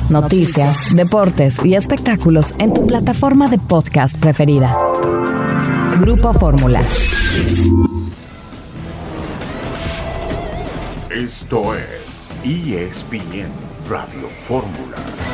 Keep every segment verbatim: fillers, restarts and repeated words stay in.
noticias, deportes y espectáculos en tu plataforma de podcast preferida. Grupo Fórmula. Esto es E S P N Radio Fórmula.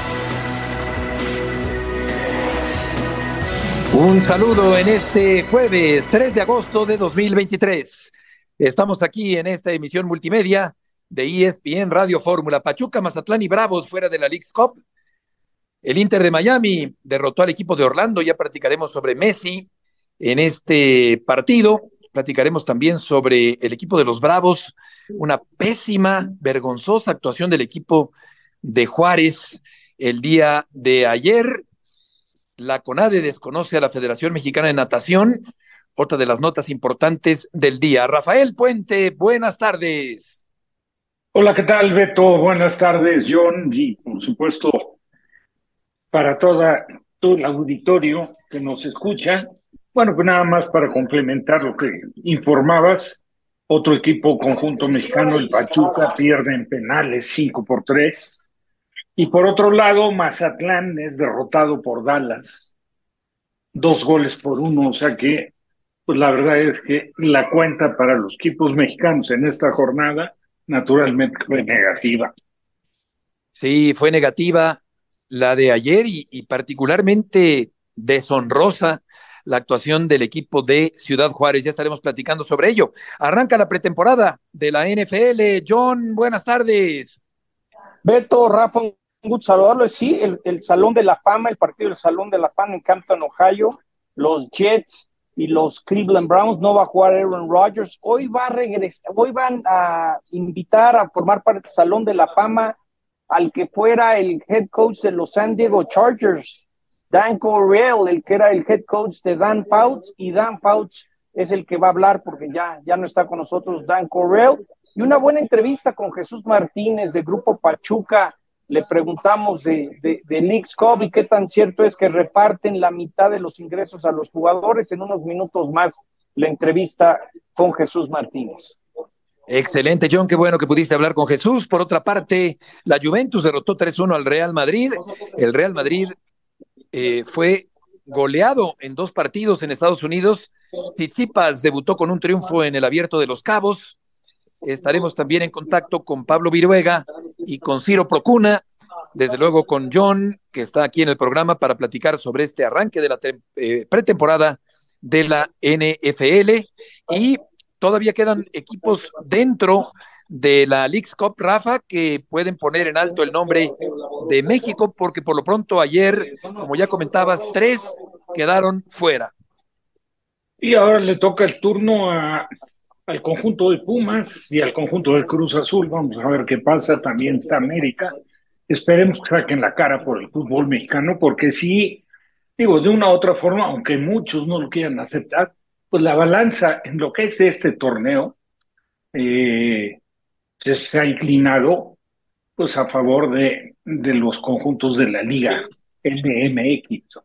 Un saludo en este jueves tres de agosto de dos mil veintitrés. Estamos aquí en esta emisión multimedia de E S P N Radio Fórmula. Pachuca, Mazatlán y Bravos fuera de la Leagues Cup. El Inter de Miami derrotó al equipo de Orlando. Ya platicaremos sobre Messi en este partido. Platicaremos también sobre el equipo de los Bravos. Una pésima, vergonzosa actuación del equipo de Juárez el día de ayer. La CONADE desconoce a la Federación Mexicana de Natación. Otra de las notas importantes del día. Rafael Puente, buenas tardes. Hola, ¿qué tal, Beto? Buenas tardes, John. Y, por supuesto, para toda, todo el auditorio que nos escucha. Bueno, pues nada más para complementar lo que informabas. Otro equipo conjunto mexicano, el Pachuca, pierde en penales cinco por tres. Y por otro lado, Mazatlán es derrotado por Dallas, dos goles por uno, o sea que, pues la verdad es que la cuenta para los equipos mexicanos en esta jornada, naturalmente fue negativa. Sí, fue negativa la de ayer y, y particularmente deshonrosa la actuación del equipo de Ciudad Juárez. Ya estaremos platicando sobre ello. Arranca la pretemporada de la N F L. John, buenas tardes. Beto, Rafa, un gusto saludarlo. Sí, el, el Salón de la Fama, el partido del Salón de la Fama en Campton, Ohio. Los Jets y los Cleveland Browns. No va a jugar Aaron Rodgers. Hoy va a regresar, hoy van a invitar a formar parte del Salón de la Fama al que fuera el head coach de los San Diego Chargers, Dan Coryell, el que era el head coach de Dan Fouts, y Dan Fouts es el que va a hablar porque ya, ya no está con nosotros Dan Coryell. Y una buena entrevista con Jesús Martínez de Grupo Pachuca. Le preguntamos de, de, de Leagues Cup y qué tan cierto es que reparten la mitad de los ingresos a los jugadores. En unos minutos más la entrevista con Jesús Martínez. Excelente, John, qué bueno que pudiste hablar con Jesús. Por otra parte, la Juventus derrotó tres uno al Real Madrid. El Real Madrid eh, fue goleado en dos partidos en Estados Unidos. Tsitsipas debutó con un triunfo en el Abierto de los Cabos. Estaremos también en contacto con Pablo Viruega y con Ciro Procuna, desde luego con John, que está aquí en el programa para platicar sobre este arranque de la te- eh, pretemporada de la N F L. Y todavía quedan equipos dentro de la Leagues Cup, Rafa, que pueden poner en alto el nombre de México, porque por lo pronto ayer, como ya comentabas, tres quedaron fuera. Y ahora le toca el turno a, al conjunto de Pumas y al conjunto del Cruz Azul. Vamos a ver qué pasa. También está América. Esperemos que saquen la cara por el fútbol mexicano, porque sí, digo, de una u otra forma, aunque muchos no lo quieran aceptar, pues la balanza en lo que es este torneo eh, se, se ha inclinado pues a favor de, de los conjuntos de la Liga L M X.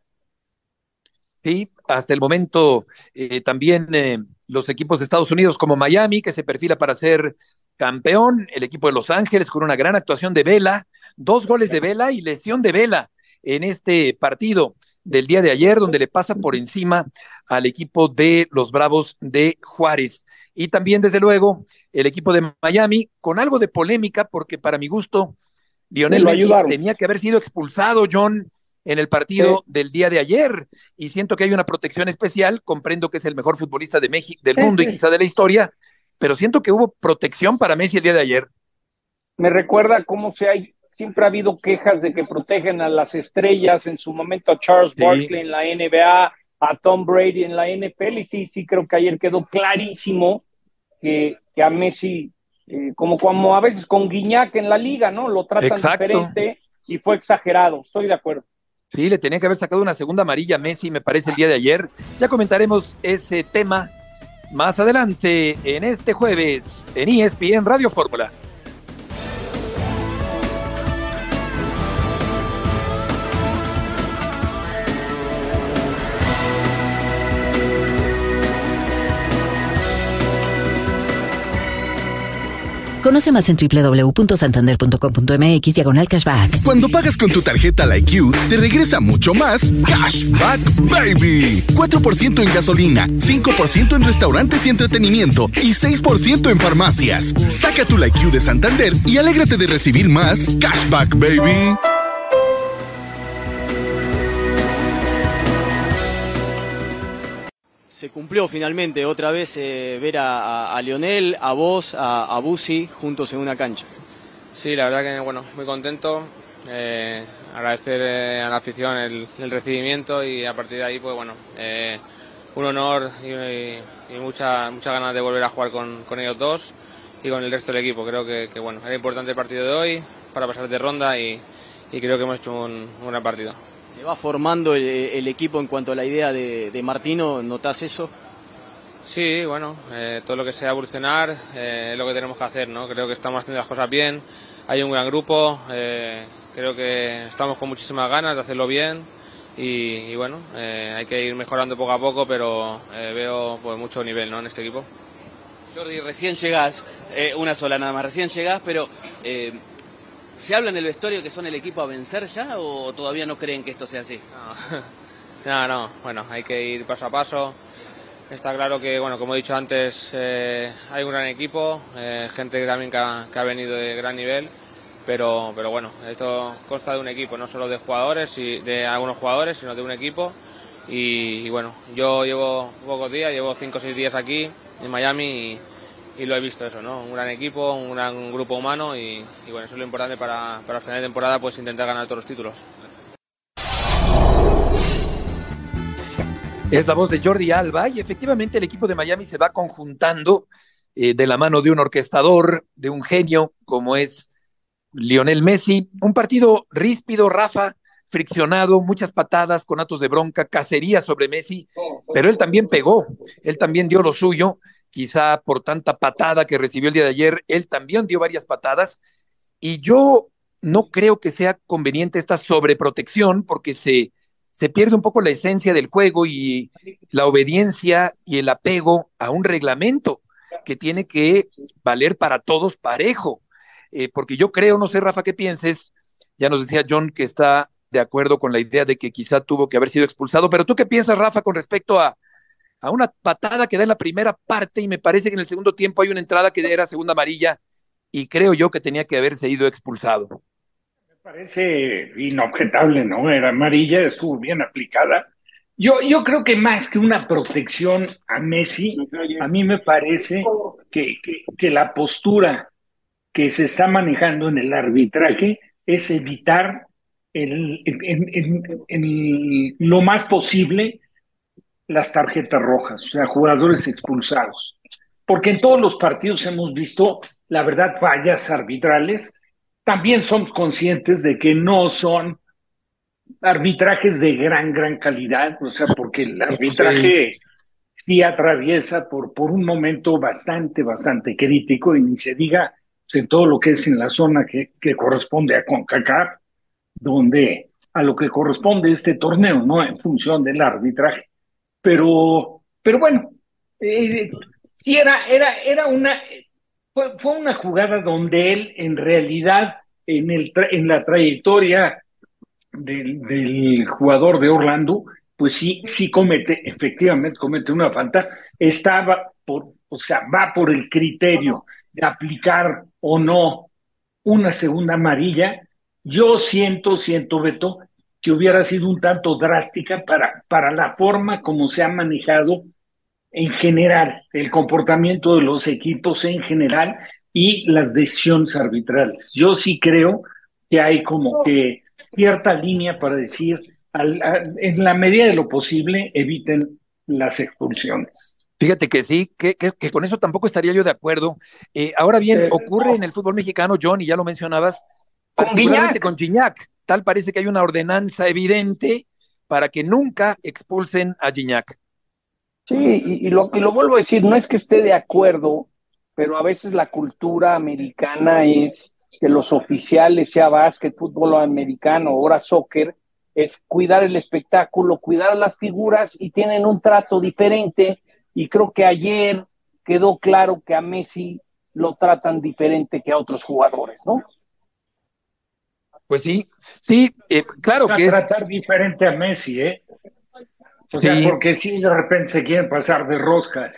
Sí, hasta el momento eh, también eh, los equipos de Estados Unidos como Miami, que se perfila para ser campeón, el equipo de Los Ángeles con una gran actuación de Vela, dos goles de Vela y lesión de Vela en este partido del día de ayer, donde le pasa por encima al equipo de los Bravos de Juárez. Y también, desde luego, el equipo de Miami, con algo de polémica, porque para mi gusto, Lionel Messi ayudaron. tenía que haber sido expulsado, John, en el partido sí. del día de ayer, y siento que hay una protección especial. Comprendo que es el mejor futbolista de México, del sí, mundo sí. y quizá de la historia, pero siento que hubo protección para Messi el día de ayer. Me recuerda cómo se hay, siempre ha habido quejas de que protegen a las estrellas, en su momento a Charles sí. Barkley en la N B A, a Tom Brady en la N F L, y sí, sí creo que ayer quedó clarísimo que, que a Messi, eh, como, como a veces con Guiñac en la liga, ¿no? Lo tratan Exacto. diferente y fue exagerado, estoy de acuerdo. Sí, le tenía que haber sacado una segunda amarilla a Messi, me parece, el día de ayer. Ya comentaremos ese tema más adelante en este jueves en E S P N Radio Fórmula. Conoce más en doble u doble u doble u punto santander punto com punto m x diagonal cashback. Cuando pagas con tu tarjeta LikeU, te regresa mucho más Cashback Baby. cuatro por ciento en gasolina, cinco por ciento en restaurantes y entretenimiento y seis por ciento en farmacias. Saca tu LikeU de Santander y alégrate de recibir más Cashback Baby. Se cumplió finalmente otra vez eh, ver a, a, a Lionel, a vos, a, a Busi juntos en una cancha. Sí, la verdad que bueno, muy contento. Eh, agradecer eh, a la afición el, el recibimiento y a partir de ahí, pues bueno, eh, un honor y, y, y mucha, mucha ganas de volver a jugar con, con ellos dos y con el resto del equipo. Creo que, que bueno, era importante el partido de hoy para pasar de ronda y, y creo que hemos hecho un, un gran partido. ¿Se va formando el, el equipo en cuanto a la idea de, de Martino? ¿Notás eso? Sí, bueno, eh, todo lo que sea evolucionar eh, es lo que tenemos que hacer, ¿no? Creo que estamos haciendo las cosas bien, hay un gran grupo, eh, creo que estamos con muchísimas ganas de hacerlo bien y, y bueno, eh, hay que ir mejorando poco a poco, pero eh, veo pues mucho nivel, ¿no?, en este equipo. Jordi, recién llegás, eh, una sola nada más, recién llegás, pero... Eh, ¿se habla en el vestuario que son el equipo a vencer ya o todavía no creen que esto sea así? No, no, no. Bueno, hay que ir paso a paso. Está claro que, bueno, como he dicho antes, eh, hay un gran equipo, eh, gente también que ha, que ha venido de gran nivel, pero, pero bueno, esto consta de un equipo, no solo de jugadores y de algunos jugadores, sino de un equipo. Y, y bueno, yo llevo pocos días, llevo cinco o seis días aquí en Miami y, y lo he visto eso, ¿no? Un gran equipo, un gran grupo humano y, y bueno, eso es lo importante para, para el final de temporada, pues intentar ganar todos los títulos. Es la voz de Jordi Alba y efectivamente el equipo de Miami se va conjuntando eh, de la mano de un orquestador, de un genio como es Lionel Messi. Un partido ríspido, Rafa, friccionado, muchas patadas, conatos de bronca, cacería sobre Messi, pero él también pegó, él también dio lo suyo. Quizá por tanta patada que recibió el día de ayer, él también dio varias patadas, y yo no creo que sea conveniente esta sobreprotección, porque se, se pierde un poco la esencia del juego y la obediencia y el apego a un reglamento que tiene que valer para todos parejo, eh, porque yo creo, no sé, Rafa, qué pienses, ya nos decía John que está de acuerdo con la idea de que quizá tuvo que haber sido expulsado, pero ¿tú qué piensas, Rafa, con respecto a a una patada que da en la primera parte y me parece que en el segundo tiempo hay una entrada que era segunda amarilla y creo yo que tenía que haberse ido expulsado? Me parece inobjetable, ¿no? Era amarilla, estuvo bien aplicada. Yo, yo creo que más que una protección a Messi, a mí me parece que, que, que la postura que se está manejando en el arbitraje es evitar el, en, en, en, en lo más posible las tarjetas rojas, o sea, jugadores expulsados. Porque en todos los partidos hemos visto, la verdad, fallas arbitrales. También somos conscientes de que no son arbitrajes de gran, gran calidad, o sea, porque el arbitraje sí, sí atraviesa por, por un momento bastante, bastante crítico, y ni se diga pues, en todo lo que es en la zona que, que corresponde a CONCACAF, donde a lo que corresponde este torneo, ¿no? En función del arbitraje. Pero, pero bueno, eh, sí era, era, era una, fue, fue una jugada donde él en realidad en, el tra en la trayectoria del, del jugador de Orlando, pues sí, sí comete, efectivamente comete una falta, estaba por, o sea, va por el criterio de aplicar o no una segunda amarilla. Yo siento, siento, Beto, que hubiera sido un tanto drástica para, para la forma como se ha manejado en general el comportamiento de los equipos en general y las decisiones arbitrales. Yo sí creo que hay como que cierta línea para decir, al, a, en la medida de lo posible, eviten las expulsiones. Fíjate que sí, que, que, que con eso tampoco estaría yo de acuerdo. Eh, ahora bien, eh, ocurre no. en el fútbol mexicano, John, y ya lo mencionabas, con particularmente Gignac. con Gignac. Tal parece que hay una ordenanza evidente para que nunca expulsen a Gignac. Sí, y, y, lo, y lo vuelvo a decir, no es que esté de acuerdo, pero a veces la cultura americana es que los oficiales, sea básquet, fútbol americano, ahora soccer, es cuidar el espectáculo, cuidar las figuras y tienen un trato diferente. Y creo que ayer quedó claro que a Messi lo tratan diferente que a otros jugadores, ¿no? Pues sí, sí, eh, claro a que es... tratar diferente a Messi, ¿eh? O sea, Sí. porque sí, de repente se quieren pasar de roscas.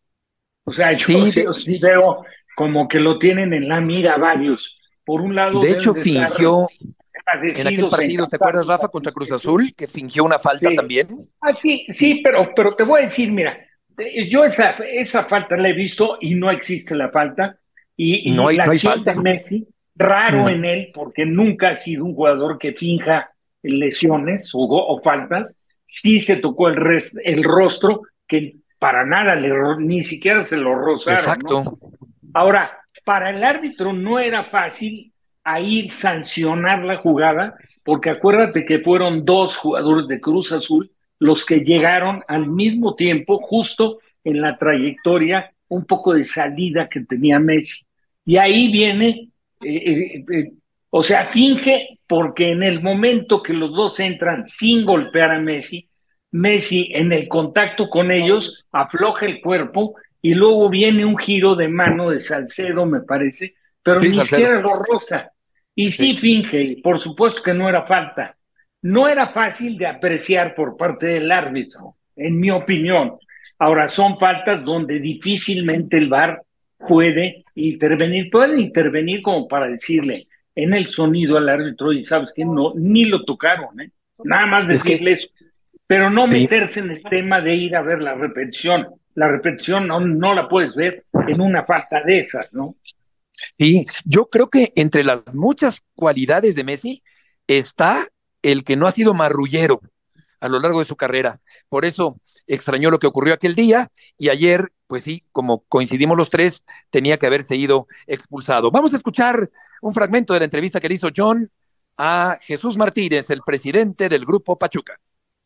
O sea, yo Sí, sí, de- yo sí veo como que lo tienen en la mira varios. Por un lado, De deben hecho, de estar fingió en aquel agradecidos, partido, ¿te acuerdas, Rafa, contra Cruz Azul, que fingió una falta Sí. también? Ah, sí, sí, pero, pero te voy a decir, mira, eh, yo esa, esa falta la he visto y no existe la falta. Y, No y hay, la no hay acción falta. de Messi, raro No. en él, porque nunca ha sido un jugador que finja lesiones o, o faltas. Sí se tocó el, res, el rostro, que para nada, le, ni siquiera se lo rozaron, Exacto. ¿no? Ahora, para el árbitro no era fácil ahí sancionar la jugada, porque acuérdate que fueron dos jugadores de Cruz Azul los que llegaron al mismo tiempo, justo en la trayectoria, un poco de salida que tenía Messi. Y ahí viene, eh, eh, eh, o sea, finge, porque en el momento que los dos entran sin golpear a Messi, Messi en el contacto con ellos afloja el cuerpo y luego viene un giro de mano de Salcedo, me parece, pero Sí, ni Salcedo. siquiera lo roza. Y sí, Sí. finge, por supuesto que no era falta. No era fácil de apreciar por parte del árbitro, en mi opinión. Ahora, son faltas donde difícilmente el V A R puede intervenir. Puede intervenir como para decirle en el sonido al árbitro, y sabes que no, ni lo tocaron, ¿eh? Nada más Es que- decirle eso. Pero no Sí. meterse en el tema de ir a ver la repetición. La repetición no, no la puedes ver en una falta de esas, ¿no? Sí, yo creo que entre las muchas cualidades de Messi está el que no ha sido marrullero a lo largo de su carrera. Por eso extrañó lo que ocurrió aquel día y ayer, pues sí, como coincidimos los tres, tenía que haberse ido expulsado. Vamos a escuchar un fragmento de la entrevista que le hizo John a Jesús Martínez, el presidente del Grupo Pachuca.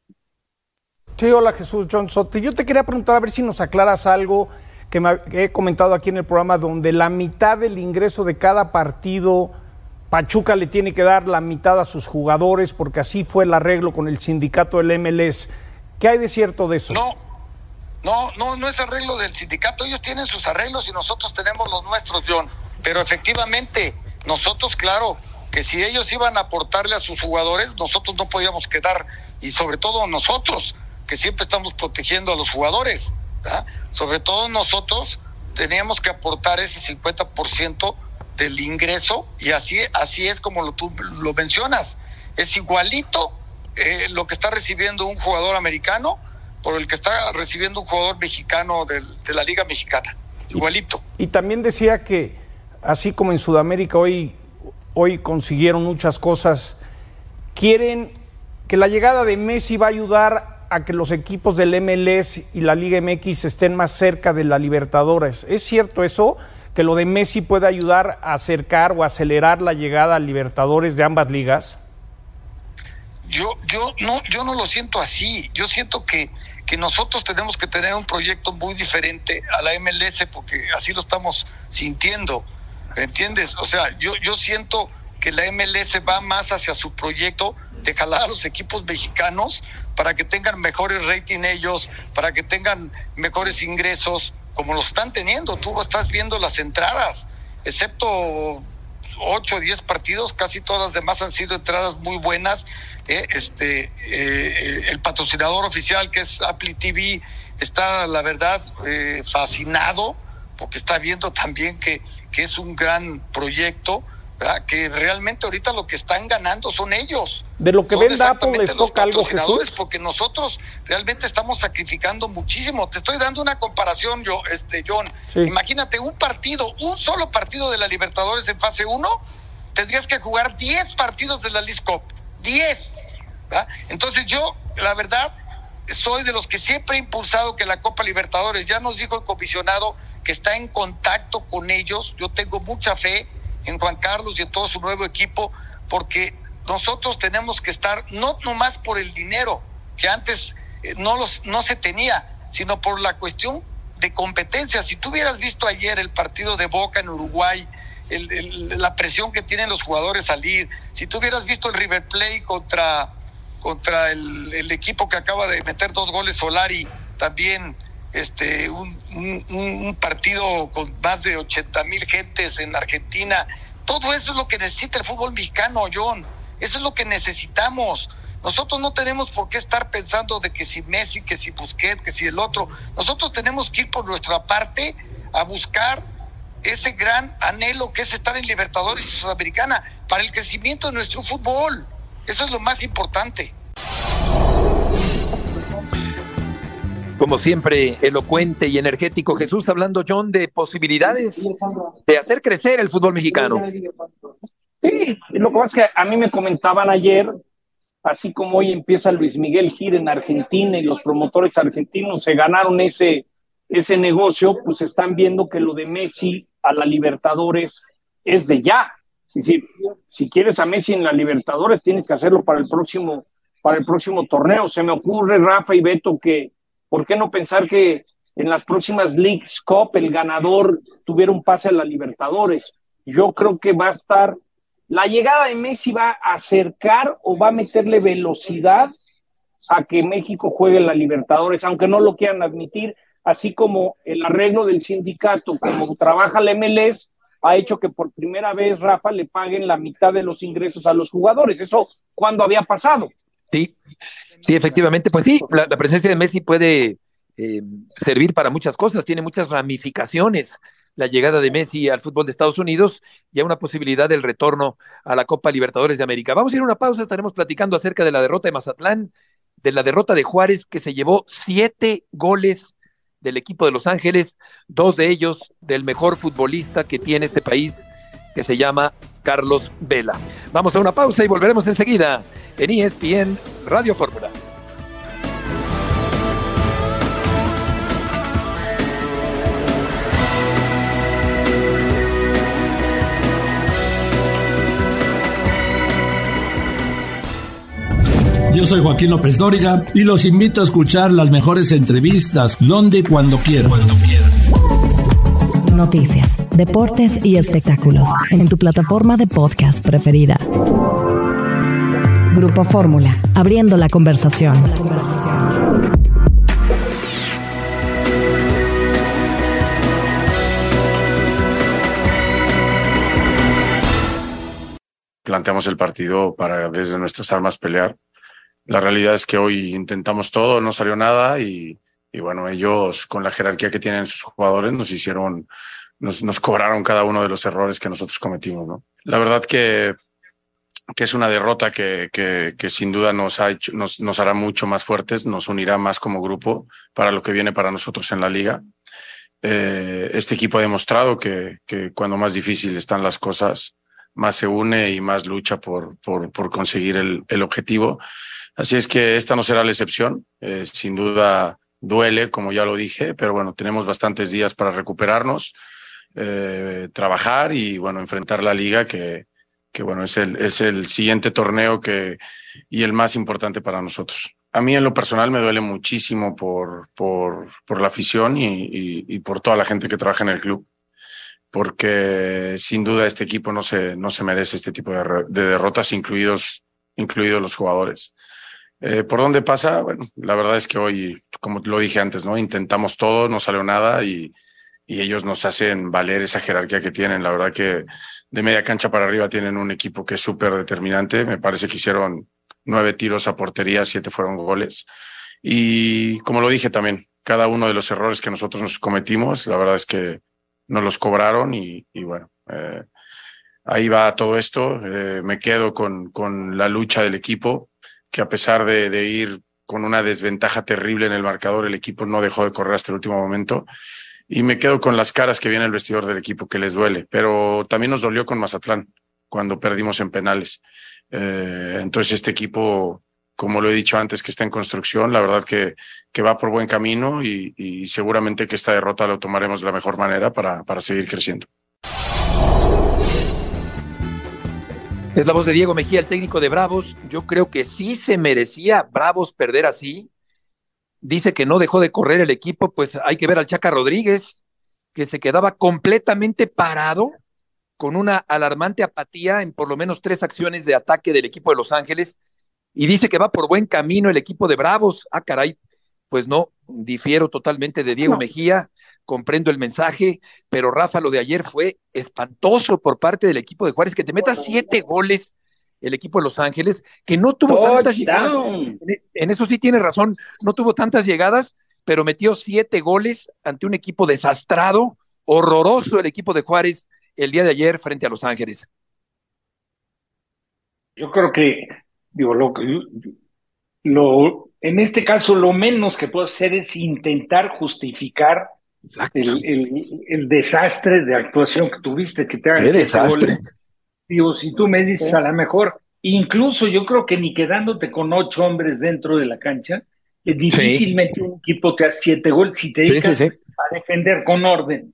Sí, hola Jesús, John Sotti. Yo te quería preguntar a ver si nos aclaras algo que, me, que he comentado aquí en el programa, donde la mitad del ingreso de cada partido, Pachuca le tiene que dar la mitad a sus jugadores, porque así fue el arreglo con el sindicato del M L S. ¿Qué hay de cierto de eso? No, no, no, no es arreglo del sindicato. Ellos tienen sus arreglos y nosotros tenemos los nuestros, John. Pero efectivamente, nosotros, claro, que si ellos iban a aportarle a sus jugadores, nosotros no podíamos quedar, y sobre todo nosotros, que siempre estamos protegiendo a los jugadores, ¿verdad? Sobre todo nosotros teníamos que aportar ese cincuenta por ciento del ingreso, y así, así es como lo, tú lo mencionas. Es igualito eh, lo que está recibiendo un jugador americano por el que está recibiendo un jugador mexicano del, de la Liga Mexicana. Igualito. Y, y también decía que, así como en Sudamérica hoy, hoy consiguieron muchas cosas, quieren que la llegada de Messi va a ayudar a que los equipos del M L S y la Liga M X estén más cerca de la Libertadores. ¿Es cierto eso? ¿Que lo de Messi puede ayudar a acercar o acelerar la llegada a Libertadores de ambas ligas? Yo, yo no, yo no lo siento así. Yo siento que, que nosotros tenemos que tener un proyecto muy diferente a la M L S, porque así lo estamos sintiendo. ¿Entiendes? O sea, yo, yo siento que la M L S va más hacia su proyecto de jalar a los equipos mexicanos para que tengan mejores rating ellos, para que tengan mejores ingresos, como lo están teniendo. Tú estás viendo las entradas, excepto ocho o diez partidos, casi todas las demás han sido entradas muy buenas. Eh, este, eh, el patrocinador oficial, que es Apple T V, está, la verdad, eh, fascinado, porque está viendo también que, que es un gran proyecto, ¿verdad? Que realmente ahorita lo que están ganando son ellos. De lo que Son venda Apple les los toca algo, patrocinadores, Jesús. porque nosotros realmente estamos sacrificando muchísimo. Te estoy dando una comparación, yo, este, John. Sí. Imagínate un partido, un solo partido de la Libertadores en fase uno, tendrías que jugar diez partidos de la Leagues Cup. diez. ¿verdad? Entonces yo, la verdad, soy de los que siempre he impulsado que la Copa Libertadores, ya nos dijo el comisionado que está en contacto con ellos. Yo tengo mucha fe en Juan Carlos y en todo su nuevo equipo, porque nosotros tenemos que estar, no nomás por el dinero, que antes eh, no, los, no se tenía, sino por la cuestión de competencia. Si tú hubieras visto ayer el partido de Boca en Uruguay, el, el, la presión que tienen los jugadores salir, si tú hubieras visto el River Plate contra, contra el, el equipo que acaba de meter dos goles, Solari, también este, un, un, un partido con más de ochenta mil gentes en Argentina. Todo eso es lo que necesita el fútbol mexicano, John. Eso es lo que necesitamos. Nosotros no tenemos por qué estar pensando de que si Messi, que si Busquets, que si el otro. Nosotros tenemos que ir por nuestra parte a buscar ese gran anhelo que es estar en Libertadores y Sudamericana para el crecimiento de nuestro fútbol. Eso es lo más importante. Como siempre, elocuente y energético Jesús, hablando, John, de posibilidades de hacer crecer el fútbol mexicano. Sí, lo que pasa es que a mí me comentaban ayer, así como hoy empieza Luis Miguel Gil en Argentina y los promotores argentinos se ganaron ese, ese negocio, pues están viendo que lo de Messi a la Libertadores es de ya. Es decir, si quieres a Messi en la Libertadores, tienes que hacerlo para el próximo, para el próximo torneo. Se me ocurre, Rafa y Beto, que ¿por qué no pensar que en las próximas Leagues Cup el ganador tuviera un pase a la Libertadores? Yo creo que va a estar, la llegada de Messi va a acercar o va a meterle velocidad a que México juegue en la Libertadores, aunque no lo quieran admitir, así como el arreglo del sindicato, como trabaja la M L S, ha hecho que por primera vez, Rafa, le paguen la mitad de los ingresos a los jugadores. ¿Eso cuándo había pasado? Sí, sí, efectivamente, pues sí, la, la presencia de Messi puede eh, servir para muchas cosas, tiene muchas ramificaciones la llegada de Messi al fútbol de Estados Unidos y a una posibilidad del retorno a la Copa Libertadores de América. Vamos a ir a una pausa, estaremos platicando acerca de la derrota de Mazatlán, de la derrota de Juárez, que se llevó siete goles del equipo de Los Ángeles, dos de ellos del mejor futbolista que tiene este país, que se llama Carlos Vela. Vamos a una pausa y volveremos enseguida en E S P N Radio Fórmula. Yo soy Joaquín López Dóriga y los invito a escuchar las mejores entrevistas donde y cuando quieran. Noticias, deportes y espectáculos en tu plataforma de podcast preferida. Grupo Fórmula, abriendo la conversación. Planteamos el partido para desde nuestras armas pelear. La realidad es que hoy intentamos todo, no salió nada y, y bueno, ellos con la jerarquía que tienen sus jugadores nos hicieron, nos, nos cobraron cada uno de los errores que nosotros cometimos, ¿no? La verdad que, que es una derrota que, que, que sin duda nos, ha hecho, nos, nos hará mucho más fuertes, nos unirá más como grupo para lo que viene para nosotros en la liga. Eh, este equipo ha demostrado que, que cuando más difícil están las cosas, más se une y más lucha por, por, por conseguir el, el objetivo. Así es que esta no será la excepción. Eh, sin duda duele, como ya lo dije, pero bueno, tenemos bastantes días para recuperarnos, eh, trabajar y bueno, enfrentar la liga que, que bueno, es el, es el siguiente torneo que, y el más importante para nosotros. A mí en lo personal me duele muchísimo por, por, por la afición y, y, y por toda la gente que trabaja en el club, porque sin duda este equipo no se, no se merece este tipo de, de derrotas, incluidos, incluidos los jugadores. Eh, ¿Por dónde pasa? Bueno, la verdad es que hoy, como lo dije antes, ¿no? Intentamos todo, no salió nada y, y ellos nos hacen valer esa jerarquía que tienen. La verdad que de media cancha para arriba tienen un equipo que es súper determinante. Me parece que hicieron nueve tiros a portería, siete fueron goles. Y como lo dije también, cada uno de los errores que nosotros nos cometimos, la verdad es que nos los cobraron y, y bueno, eh, ahí va todo esto. Eh, me quedo con, con la lucha del equipo, que a pesar de, de ir con una desventaja terrible en el marcador, el equipo no dejó de correr hasta el último momento. Y me quedo con las caras que viene el vestidor del equipo, que les duele. Pero también nos dolió con Mazatlán, cuando perdimos en penales. Eh, entonces este equipo, como lo he dicho antes, que está en construcción, la verdad que, que va por buen camino y, y seguramente que esta derrota lo tomaremos de la mejor manera para, para seguir creciendo. Es la voz de Diego Mejía, el técnico de Bravos. Yo creo que sí se merecía Bravos perder así. Dice que no dejó de correr el equipo, pues hay que ver al Chaca Rodríguez, que se quedaba completamente parado, con una alarmante apatía en por lo menos tres acciones de ataque del equipo de Los Ángeles, y dice que va por buen camino el equipo de Bravos. Ah, caray, pues no, difiero totalmente de Diego No. Mejía, comprendo el mensaje, pero Rafa, lo de ayer fue espantoso por parte del equipo de Juárez, que te meta siete goles el equipo de Los Ángeles, que no tuvo tantas llegadas. Touchdown. En, en eso sí tienes razón, no tuvo tantas llegadas, pero metió siete goles ante un equipo desastrado, horroroso el equipo de Juárez el día de ayer frente a Los Ángeles. Yo creo que, digo, lo, lo, en este caso lo menos que puedo hacer es intentar justificar el, el, el desastre de actuación que tuviste, que te hagan ¡Qué siete desastre! goles. Digo, si tú me dices, Sí. a lo mejor, incluso yo creo que ni quedándote con ocho hombres dentro de la cancha, es difícilmente un equipo te hace siete goles si te Sí, dedicas sí, sí. a defender con orden.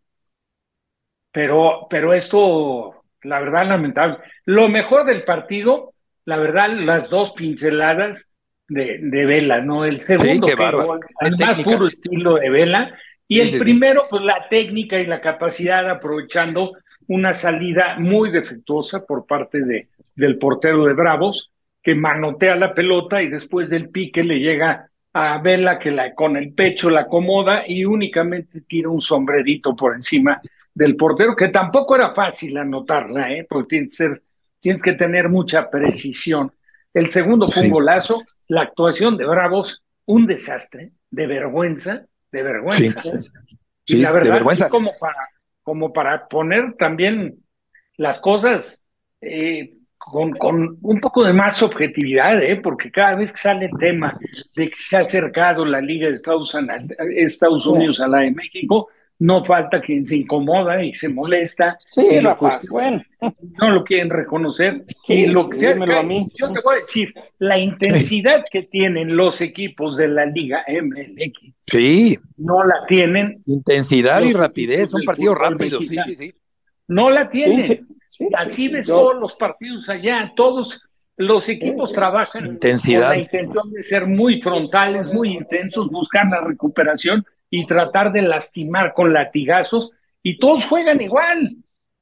Pero, pero esto, la verdad, lamentable. Lo mejor del partido, la verdad, las dos pinceladas de, de Vela, ¿no? El segundo qué que bárbaro. gol, Qué al más técnica. puro estilo de Vela. Y Sí, el sí, sí. primero, pues la técnica y la capacidad, aprovechando una salida muy defectuosa por parte de, del portero de Bravos, que manotea la pelota y después del pique le llega a Vela, que la, con el pecho la acomoda y únicamente tira un sombrerito por encima del portero, que tampoco era fácil anotarla, ¿eh? Porque tienes que, ser, tienes que tener mucha precisión. El segundo fue Sí. un golazo, la actuación de Bravos, un desastre, de vergüenza, de vergüenza. Sí. Y Sí, la de verdad, vergüenza. sí, como para, como para poner también las cosas eh, con, con un poco de más objetividad, ¿eh? Porque cada vez que sale el tema de que se ha acercado la Liga de Estados, Estados Unidos a la de México, no falta quien se incomoda y se molesta. Sí, y lo Rafa, cuestiona. bueno. No lo quieren reconocer. Sí, y lo que sea, dímelo a mí. yo te voy a decir, la intensidad que tienen los equipos de la Liga M L X Sí, no la tienen intensidad y los rapidez, equipos un del partido fútbol rápido. Sí, mexicano. sí, sí. No la tienen. Sí, sí, sí, Y así sí, ves yo- todos los partidos allá. Todos los equipos trabajan Intensidad. con la intención de ser muy frontales, muy intensos, buscar la recuperación y tratar de lastimar con latigazos. Y todos juegan igual.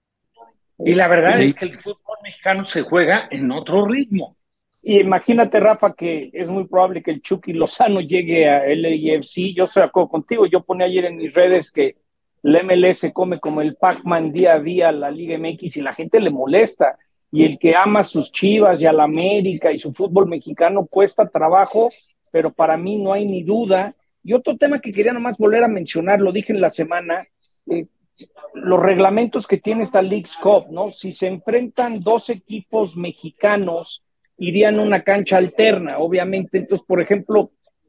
Y la verdad Sí. es que el fútbol mexicano se juega en otro ritmo. Y imagínate, Rafa, que es muy probable que el Chucky Lozano llegue a L A F C. Yo estoy de acuerdo contigo. Yo ponía ayer en mis redes que la M L S come como el Pac-Man día a día a la Liga M X y la gente le molesta. Y el que ama sus Chivas y a la América y su fútbol mexicano cuesta trabajo, pero para mí no hay ni duda. Y otro tema que quería nomás volver a mencionar, lo dije en la semana, eh, los reglamentos que tiene esta Leagues Cup, ¿no? Si se enfrentan dos equipos mexicanos, irían a una cancha alterna, obviamente. Entonces, por ejemplo,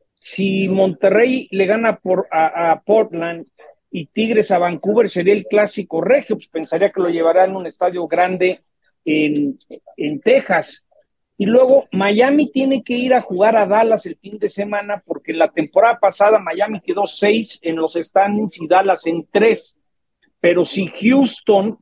si Monterrey le gana por, a, a Portland y Tigres a Vancouver, sería el clásico regio, pues pensaría que lo llevarán en un estadio grande en, en Texas. Y luego Miami tiene que ir a jugar a Dallas el fin de semana, porque la temporada pasada Miami quedó seis en los standings y Dallas en tres. Pero si Houston,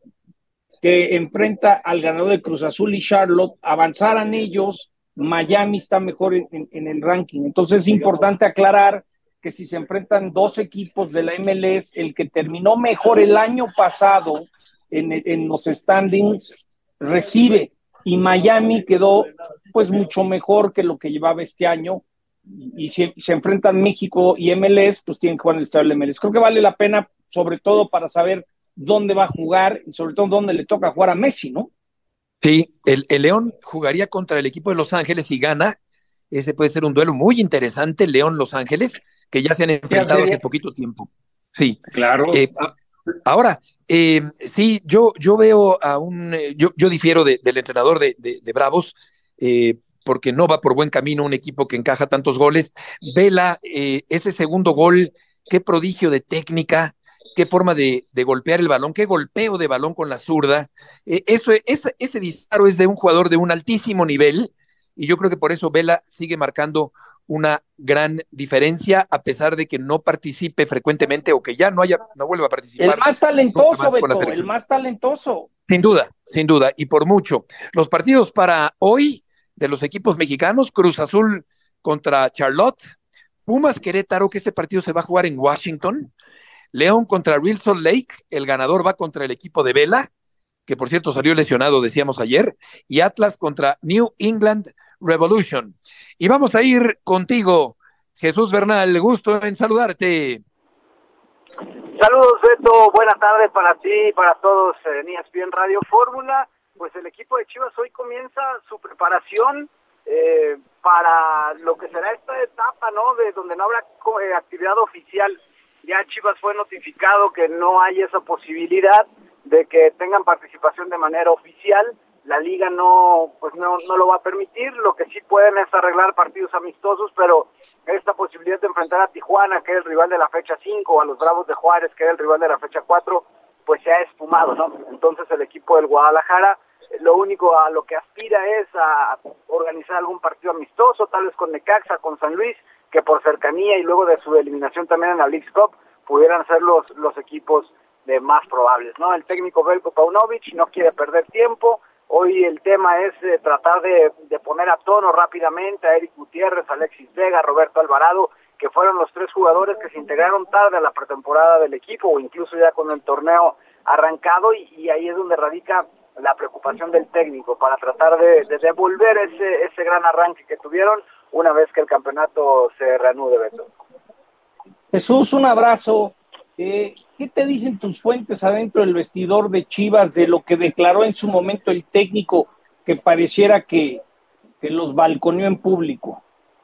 que enfrenta al ganador de Cruz Azul y Charlotte, avanzaran ellos, Miami está mejor en, en, en el ranking. Entonces es importante aclarar que si se enfrentan dos equipos de la M L S, el que terminó mejor el año pasado en, en los standings recibe, y Miami quedó pues mucho mejor que lo que llevaba este año. Y si se enfrentan México y M L S, pues tienen que jugar en el estadio de M L S. Creo que vale la pena, sobre todo para saber dónde va a jugar y sobre todo dónde le toca jugar a Messi, ¿no? Sí, el, el León jugaría contra el equipo de Los Ángeles y gana. Ese puede ser un duelo muy interesante, León-Los Ángeles, que ya se han enfrentado hace poquito tiempo. Sí. Claro. Eh, ahora, eh, sí, yo, yo veo a un, yo, yo difiero de, del entrenador de, de, de Bravos, eh, porque no va por buen camino un equipo que encaja tantos goles. Vela, eh, ese segundo gol, qué prodigio de técnica, qué forma de, de golpear el balón, qué golpeo de balón con la zurda. Eh, eso, ese, ese disparo es de un jugador de un altísimo nivel, y yo creo que por eso Vela sigue marcando una gran diferencia, a pesar de que no participe frecuentemente o que ya no haya, no vuelva a participar. El más talentoso, más Beto, el más talentoso. Sin duda, sin duda, y por mucho. Los partidos para hoy de los equipos mexicanos: Cruz Azul contra Charlotte, Pumas Querétaro, que este partido se va a jugar en Washington, León contra Real Salt Lake, el ganador va contra el equipo de Vela, que por cierto salió lesionado, decíamos ayer, y Atlas contra New England Revolution. Y vamos a ir contigo, Jesús Bernal, gusto en saludarte. Saludos, Beto, buenas tardes para ti y para todos en E S P N Radio Fórmula. Pues el equipo de Chivas hoy comienza su preparación eh, para lo que será esta etapa, ¿no? De donde no habrá eh, actividad oficial. Ya Chivas fue notificado que no hay esa posibilidad de que tengan participación de manera oficial. La liga no, pues no, no lo va a permitir. Lo que sí pueden es arreglar partidos amistosos, pero esta posibilidad de enfrentar a Tijuana, que es el rival de la fecha cinco, o a los Bravos de Juárez, que es el rival de la fecha cuatro, pues se ha esfumado, ¿no? Entonces el equipo del Guadalajara, lo único a lo que aspira es a organizar algún partido amistoso, tal vez con Necaxa, con San Luis, que por cercanía y luego de su eliminación también en la Leagues Cup, pudieran ser los, los equipos de más probables, ¿no? El técnico Veljko Paunovic no quiere perder tiempo. Hoy el tema es eh, tratar de, de poner a tono rápidamente a Eric Gutiérrez, Alexis Vega, Roberto Alvarado, que fueron los tres jugadores que se integraron tarde a la pretemporada del equipo o incluso ya con el torneo arrancado, y, y ahí es donde radica la preocupación del técnico para tratar de, de devolver ese, ese gran arranque que tuvieron una vez que el campeonato se reanude, Beto. Jesús, un abrazo. Eh, ¿Qué te dicen tus fuentes adentro del vestidor de Chivas de lo que declaró en su momento el técnico, que pareciera que, que los balconeó en público?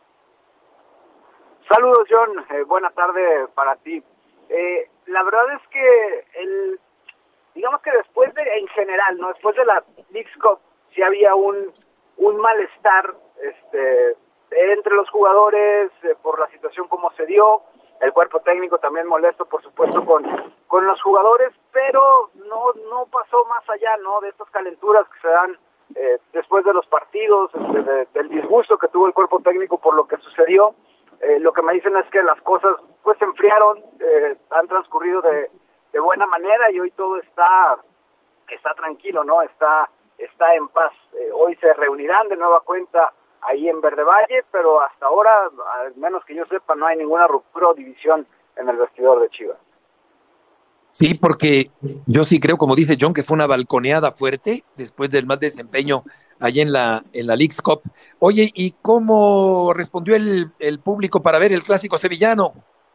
Saludos, John. Eh, buena tarde para ti. Eh, la verdad es que el, digamos que después de, en general, no, después de la Leagues Cup, sí había un, un malestar, este, entre los jugadores eh, por la situación como se dio. El cuerpo técnico también molesto, por supuesto, con, con los jugadores, pero no no pasó más allá, ¿no? De estas calenturas que se dan eh, después de los partidos, de, de, del disgusto que tuvo el cuerpo técnico por lo que sucedió. Eh, lo que me dicen es que las cosas pues se enfriaron, eh, han transcurrido de, de buena manera y hoy todo está está tranquilo, ¿no? Está está en paz. Eh, hoy se reunirán de nueva cuenta ahí en Verde Valle, pero hasta ahora, al menos que yo sepa, no hay ninguna ruptura o división en el vestidor de Chivas. Sí, porque yo sí creo, como dice John, que fue una balconeada fuerte después del mal desempeño allí en la en la Leagues Cup. Oye, ¿y cómo respondió el, el público para ver el clásico sevillano?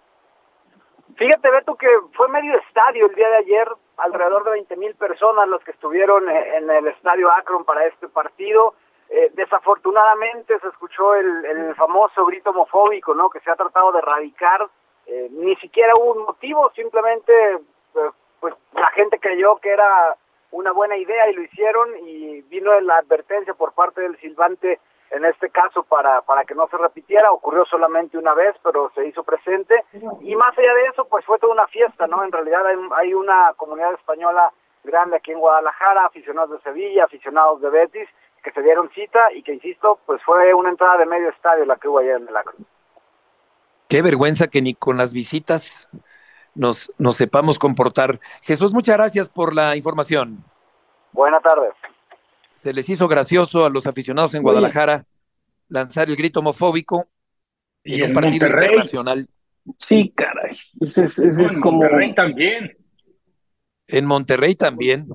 Fíjate, Beto, que fue medio estadio el día de ayer, alrededor de veinte mil personas los que estuvieron en el estadio Akron para este partido. Eh, desafortunadamente se escuchó el, el famoso grito homofóbico, ¿no? Que se ha tratado de erradicar. Eh, ni siquiera hubo un motivo, simplemente eh, pues la gente creyó que era una buena idea y lo hicieron, y vino la advertencia por parte del silbante en este caso para para que no se repitiera. Ocurrió solamente una vez, pero se hizo presente, y más allá de eso pues fue toda una fiesta, ¿no? En realidad hay, hay una comunidad española grande aquí en Guadalajara, aficionados de Sevilla, aficionados de Betis, que se dieron cita y que, insisto, pues fue una entrada de medio estadio la que hubo ayer en el Akron. Qué vergüenza que ni con las visitas nos, nos sepamos comportar. Jesús, muchas gracias por la información. Buenas tardes. Se les hizo gracioso a los aficionados en Guadalajara Oye. lanzar el grito homofóbico y en un en partido Monterrey. internacional. Sí, caray. Ese es, ese es en como... Monterrey también. En Monterrey también.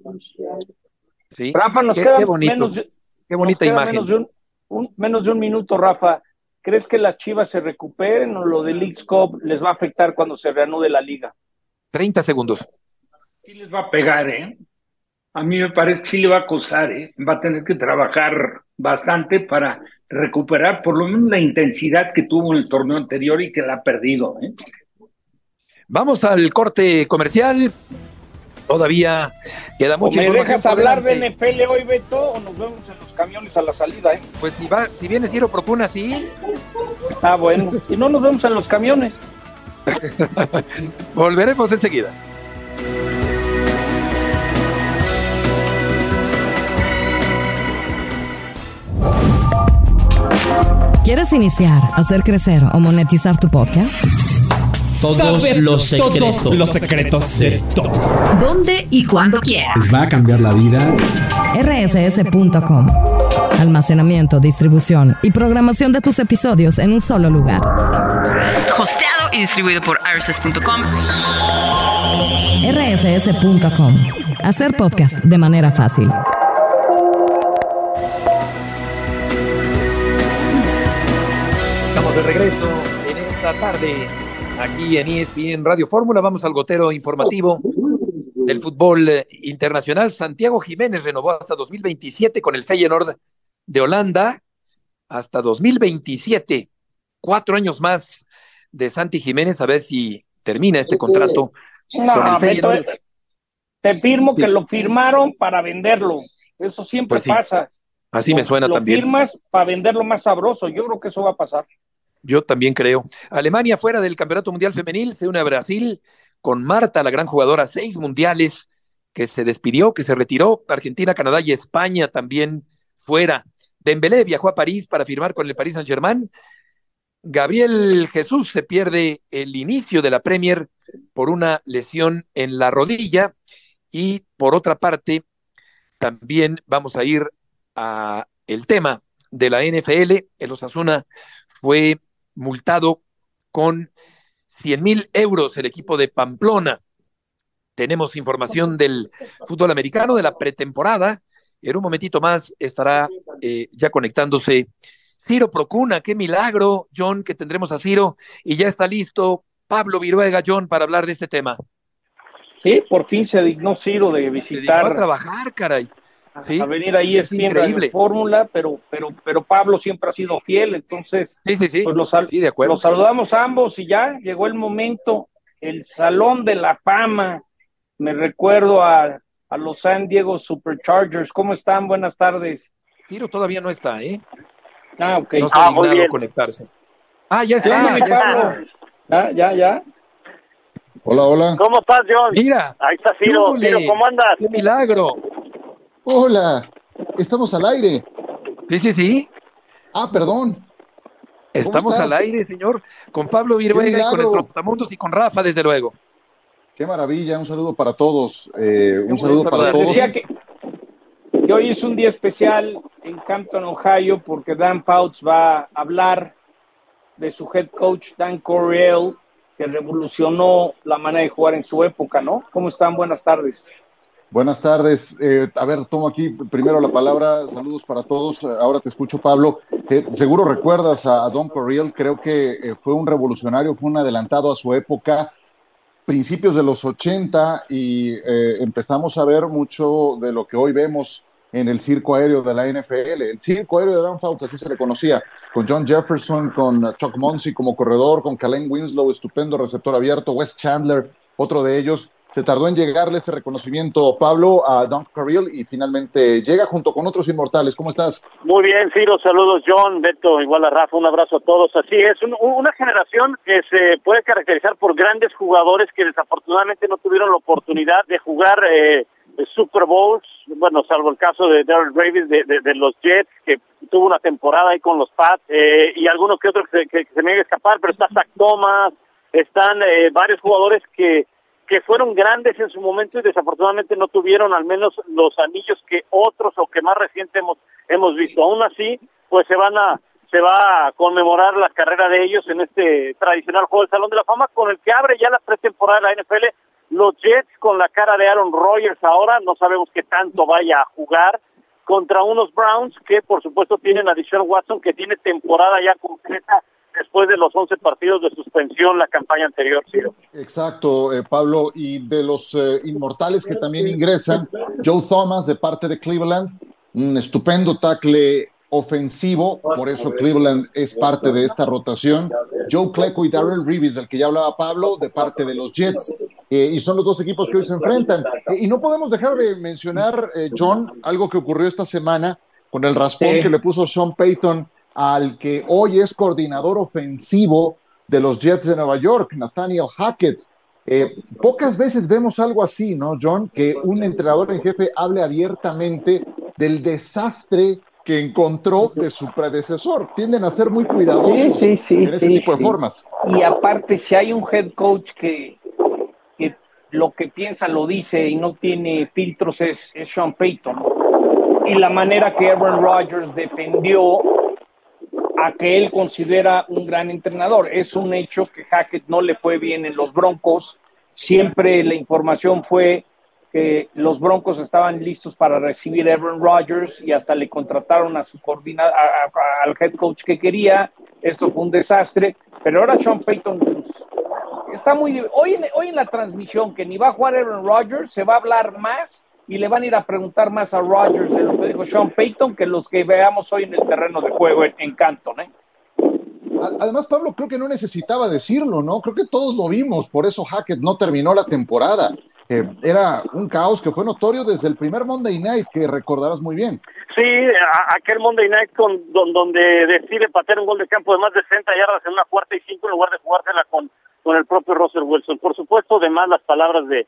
Sí. Rafa, nos qué, queda qué bonito, menos de, qué bonita nos queda imagen. Menos de, un, un, menos de un minuto, Rafa. ¿Crees que las Chivas se recuperen o lo de Leagues Cup les va a afectar cuando se reanude la liga? treinta segundos. Sí les va a pegar, ¿eh? A mí me parece que sí le va a costar, ¿eh? Va a tener que trabajar bastante para recuperar por lo menos la intensidad que tuvo en el torneo anterior y que la ha perdido, ¿eh? Vamos al corte comercial. Todavía queda mucha ¿O me información dejas por hablar de delante. N F L hoy, Beto, o nos vemos en los camiones a la salida, eh? Pues si va, si vienes Ciro Procuna, sí. Ah, bueno. Y no nos vemos en los camiones. Volveremos enseguida. ¿Quieres iniciar, hacer crecer o monetizar tu podcast? Todos Saber los secretos. todos los secretos de todos. ¿Dónde y cuándo quieras? ¿Les va a cambiar la vida? R S S punto com. Almacenamiento, distribución y programación de tus episodios en un solo lugar. Hosteado y distribuido por R S S punto com. R S S punto com. Hacer podcast de manera fácil. Estamos de regreso en esta tarde aquí en E S P N Radio Fórmula. Vamos al gotero informativo del fútbol internacional. Santiago Jiménez renovó hasta dos mil veintisiete con el Feyenoord de Holanda. Hasta dos mil veintisiete, cuatro años más de Santi Jiménez, a ver si termina este contrato no, con el Feyenoord. Te, te firmo sí. que lo firmaron para venderlo. Eso siempre pues sí. pasa. Así lo, me suena lo también. Lo firmas para venderlo más sabroso. Yo creo que eso va a pasar. Yo también creo. Alemania fuera del Campeonato Mundial Femenil, se une a Brasil con Marta, la gran jugadora, seis mundiales, que se despidió, que se retiró. Argentina, Canadá y España también fuera. Dembélé viajó a París para firmar con el Paris Saint-Germain. Gabriel Jesús se pierde el inicio de la Premier por una lesión en la rodilla. Y por otra parte, también vamos a ir a el tema de la N F L. El Osasuna fue multado con cien mil euros el equipo de Pamplona. Tenemos información del fútbol americano, de la pretemporada. En un momentito más estará eh, ya conectándose Ciro Procuna. Qué milagro, John, que tendremos a Ciro. Y ya está listo Pablo Viruega, John, para hablar de este tema. Sí, por fin se dignó Ciro de visitar. Se dignó a trabajar, caray. Sí, a venir ahí es increíble Fórmula, pero, pero, pero Pablo siempre ha sido fiel, entonces sí, sí, sí. Pues los, sal- sí, de acuerdo. los saludamos a ambos y ya llegó el momento, el Salón de la Fama. Me recuerdo a, a los San Diego Superchargers. ¿Cómo están? Buenas tardes. Ciro todavía no está, ¿eh? Ah, ok. No se ha dignado conectarse. Ah, ya está, sí, ya Pablo. Ya, ya, ya. Hola, hola. ¿Cómo estás, John? Mira. Ahí está Ciro. Ciro, ¿cómo andas? ¡Qué milagro! Hola, estamos al aire. Sí, sí, sí. Ah, perdón. Estamos al aire, señor, con Pablo Viruega y con el Trotamundos y con Rafa, desde luego. Qué maravilla, un saludo para todos. Eh, un saludo para todos. Decía que, que hoy es un día especial en Campton, Ohio, porque Dan Fouts va a hablar de su head coach, Dan Coryell, que revolucionó la manera de jugar en su época, ¿no? ¿Cómo están? Buenas tardes. Buenas tardes. Eh, a ver, tomo aquí primero la palabra. Saludos para todos. Ahora te escucho, Pablo. Eh, seguro recuerdas a, a Don Coryell. Creo que eh, fue un revolucionario, fue un adelantado a su época, principios de los ochenta, y eh, empezamos a ver mucho de lo que hoy vemos en el circo aéreo de la N F L. El circo aéreo de Dan Fouts, así se le conocía, con John Jefferson, con Chuck Muncie como corredor, con Kalen Winslow, estupendo receptor abierto, Wes Chandler, otro de ellos. Se tardó en llegarle este reconocimiento, Pablo, a Don Coryell, y finalmente llega junto con otros inmortales. ¿Cómo estás? Muy bien, Ciro. Saludos, John, Beto, igual a Rafa. Un abrazo a todos. Así es, un, una generación que se puede caracterizar por grandes jugadores que desafortunadamente no tuvieron la oportunidad de jugar eh, Super Bowls, bueno, salvo el caso de Darrell Davis de, de, de los Jets, que tuvo una temporada ahí con los Pats, eh, y algunos que otros que, que, que se me iban a escapar, pero está Zach Thomas, están eh, varios jugadores que que fueron grandes en su momento y desafortunadamente no tuvieron al menos los anillos que otros o que más reciente hemos hemos visto. Aún así, pues se van a se va a conmemorar la carrera de ellos en este tradicional juego del Salón de la Fama, con el que abre ya la pretemporada de la N F L. Los Jets, con la cara de Aaron Rodgers ahora, no sabemos qué tanto vaya a jugar, contra unos Browns que por supuesto tienen a Deshaun Watson, que tiene temporada ya completa después de los once partidos de suspensión la campaña anterior, Ciro. Exacto, eh, Pablo, y de los eh, inmortales que también ingresan, Joe Thomas de parte de Cleveland, un estupendo tackle ofensivo, por eso Cleveland es parte de esta rotación. Joe Klecko y Darrell Reeves, del que ya hablaba Pablo, de parte de los Jets, eh, y son los dos equipos que hoy se enfrentan. Eh, y no podemos dejar de mencionar, eh, John, algo que ocurrió esta semana con el raspón sí. que le puso Sean Payton al que hoy es coordinador ofensivo de los Jets de Nueva York, Nathaniel Hackett. Eh, pocas veces vemos algo así, ¿no, John? Que un entrenador en jefe hable abiertamente del desastre que encontró de su predecesor. Tienden a ser muy cuidadosos sí, sí, sí, en ese sí, tipo sí. de formas. Y aparte, si hay un head coach que, que lo que piensa lo dice y no tiene filtros, es, es Sean Payton. Y la manera que Aaron Rodgers defendió a que él considera un gran entrenador. Es un hecho que Hackett no le fue bien en los Broncos. Siempre la información fue que los Broncos estaban listos para recibir a Aaron Rodgers y hasta le contrataron a su coordinador, al head coach que quería, esto fue un desastre, pero ahora Sean Payton pues, está muy... Hoy en, hoy en la transmisión, que ni va a jugar Aaron Rodgers, se va a hablar más y le van a ir a preguntar más a Rodgers de lo que dijo Sean Payton que los que veamos hoy en el terreno de juego en, en Canton, ¿eh? Además, Pablo, creo que no necesitaba decirlo, ¿no? Creo que todos lo vimos, por eso Hackett no terminó la temporada. Eh, era un caos que fue notorio desde el primer Monday Night, que recordarás muy bien. Sí, a, aquel Monday Night con, don, donde decide patear un gol de campo de más de sesenta yardas en una cuarta y cinco en lugar de jugársela con, con el propio Russell Wilson. Por supuesto, además las palabras de,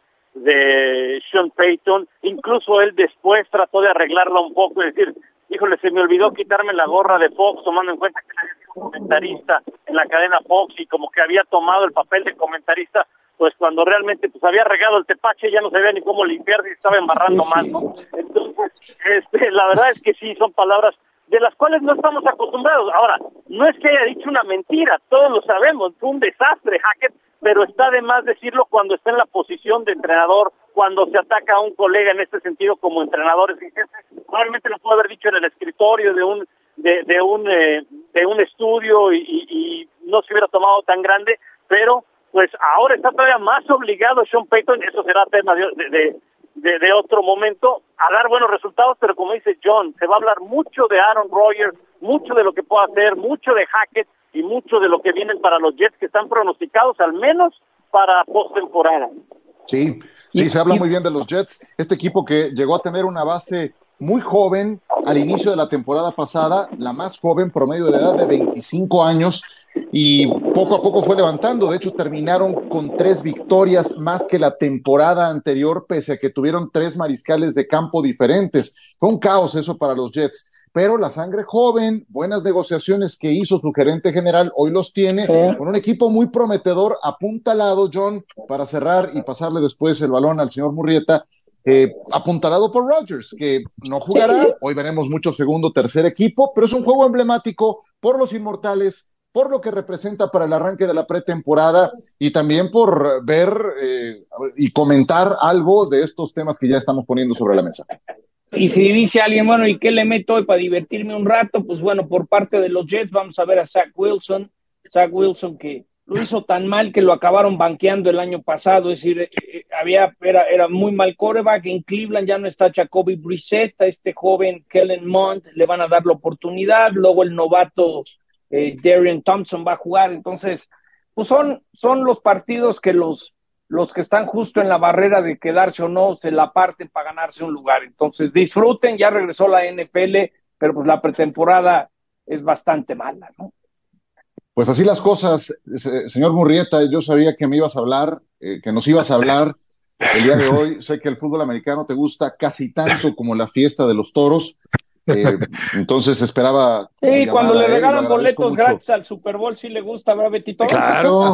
de Sean Payton, incluso él después trató de arreglarla un poco y decir, híjole, se me olvidó quitarme la gorra de Fox, tomando en cuenta que él había sido comentarista en la cadena Fox y como que había tomado el papel de comentarista, pues cuando realmente pues había regado el tepache ya no sabía ni cómo limpiar y estaba embarrando más, ¿no? Entonces, este, la verdad es que sí, son palabras de las cuales no estamos acostumbrados. Ahora, no es que haya dicho una mentira, todos lo sabemos, fue un desastre Hackett, pero está de más decirlo cuando está en la posición de entrenador, cuando se ataca a un colega en este sentido como entrenador. Probablemente lo pudo haber dicho en el escritorio de un de, de un eh, de un estudio y, y, y no se hubiera tomado tan grande, pero pues ahora está todavía más obligado Sean Payton, eso será tema de, de, de, de otro momento, a dar buenos resultados, pero como dice John, se va a hablar mucho de Aaron Rodgers, mucho de lo que puede hacer, mucho de Hackett y mucho de lo que vienen para los Jets, que están pronosticados al menos para postemporada. Sí, sí, se habla muy bien de los Jets, este equipo que llegó a tener una base muy joven al inicio de la temporada pasada, la más joven, promedio de edad de veinticinco años, y poco a poco fue levantando. De hecho, terminaron con tres victorias más que la temporada anterior, pese a que tuvieron tres mariscales de campo diferentes. Fue un caos eso para los Jets, pero la sangre joven, buenas negociaciones que hizo su gerente general, hoy los tiene, sí, con un equipo muy prometedor, apuntalado, John, para cerrar y pasarle después el balón al señor Murrieta. Eh, apuntalado por Rodgers, que no jugará, hoy veremos mucho segundo, tercer equipo, pero es un juego emblemático por los inmortales, por lo que representa para el arranque de la pretemporada y también por ver eh, y comentar algo de estos temas que ya estamos poniendo sobre la mesa. Y si dice alguien, bueno, ¿y qué le meto hoy para divertirme un rato? Pues bueno, por parte de los Jets vamos a ver a Zach Wilson, Zach Wilson que lo hizo tan mal que lo acabaron banqueando el año pasado, es decir, eh, había, era, era muy mal quarterback. En Cleveland ya no está Jacoby Brissett, a este joven Kellen Mond le van a dar la oportunidad, luego el novato eh, Darian Thompson va a jugar, entonces, pues son, son los partidos que los, los que están justo en la barrera de quedarse o no, se la parten para ganarse un lugar, entonces disfruten, ya regresó la N F L, pero pues la pretemporada es bastante mala, ¿no? Pues así las cosas, señor Murrieta, yo sabía que me ibas a hablar, eh, que nos ibas a hablar el día de hoy. Sé que el fútbol americano te gusta casi tanto como la fiesta de los toros, eh, entonces esperaba... Sí, cuando le regalan boletos gratis al Super Bowl, sí le gusta, ¿verdad, Betito? Claro.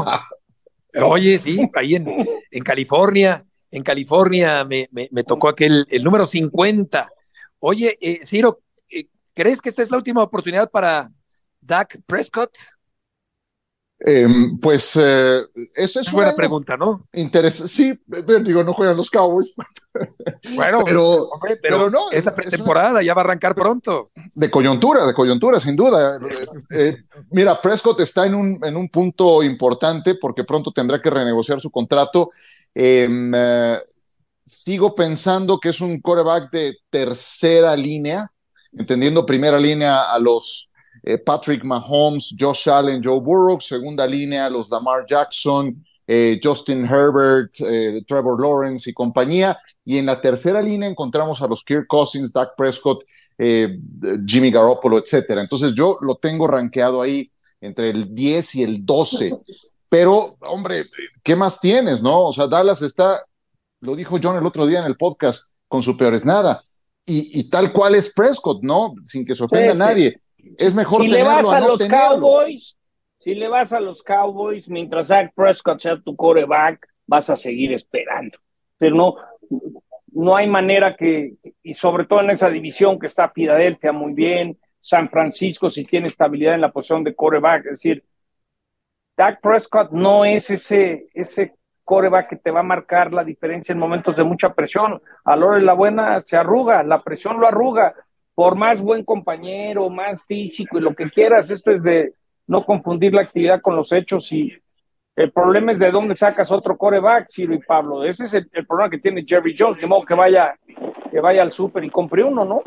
Oye, sí, ahí en, en California, en California me, me, me tocó aquel, el número cincuenta. Oye, eh, Ciro, eh, ¿crees que esta es la última oportunidad para Dak Prescott? Eh, pues eh, esa es una buena pregunta, ¿no? Interés, sí, digo, no juegan los Cowboys. Bueno, pero, hombre, pero, pero no, esta pretemporada una... ya va a arrancar pronto. De coyuntura, de coyuntura, sin duda. Eh, mira, Prescott está en un, en un punto importante porque pronto tendrá que renegociar su contrato. Eh, eh, sigo pensando que es un quarterback de tercera línea, entendiendo primera línea a los Eh, Patrick Mahomes, Josh Allen, Joe Burrow, segunda línea los Lamar Jackson, eh, Justin Herbert, eh, Trevor Lawrence y compañía, y en la tercera línea encontramos a los Kirk Cousins, Dak Prescott, eh, Jimmy Garoppolo, etcétera. Entonces yo lo tengo rankeado ahí entre el diez y el doce, pero hombre, ¿qué más tienes, no? O sea, Dallas está, lo dijo John el otro día en el podcast, con su peor es nada, y, y tal cual es Prescott, ¿no? Sin que se ofenda sí, a nadie. Sí. Es mejor si tenerlo le vas a, a no los tenerlo. Cowboys, si le vas a los Cowboys, mientras Dak Prescott sea tu quarterback, vas a seguir esperando. Pero no, no hay manera que, y sobre todo en esa división que está Filadelfia muy bien, San Francisco si tiene estabilidad en la posición de quarterback, es decir, Dak Prescott no es ese, ese quarterback que te va a marcar la diferencia en momentos de mucha presión. A la hora de la buena se arruga, la presión lo arruga. Por más buen compañero, más físico y lo que quieras, esto es de, no confundir la actividad con los hechos. Y el problema es de dónde sacas otro quarterback, Ciro y Pablo. Ese es el, el problema que tiene Jerry Jones, de modo que vaya, que vaya al súper y compre uno, ¿no?